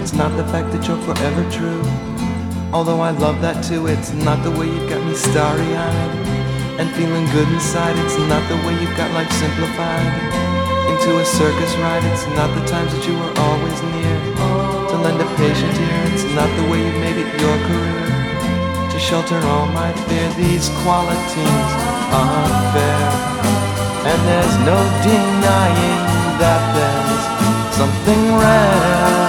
It's not the fact that you're forever true, although I love that too. It's not the way you've got me starry-eyed and feeling good inside. It's not the way you've got life simplified into a circus ride. It's not the times that you were always near to lend a patient ear. It's not the way you've made it your career to shelter all my fear. These qualities aren't fair, and there's no denying that there's something rare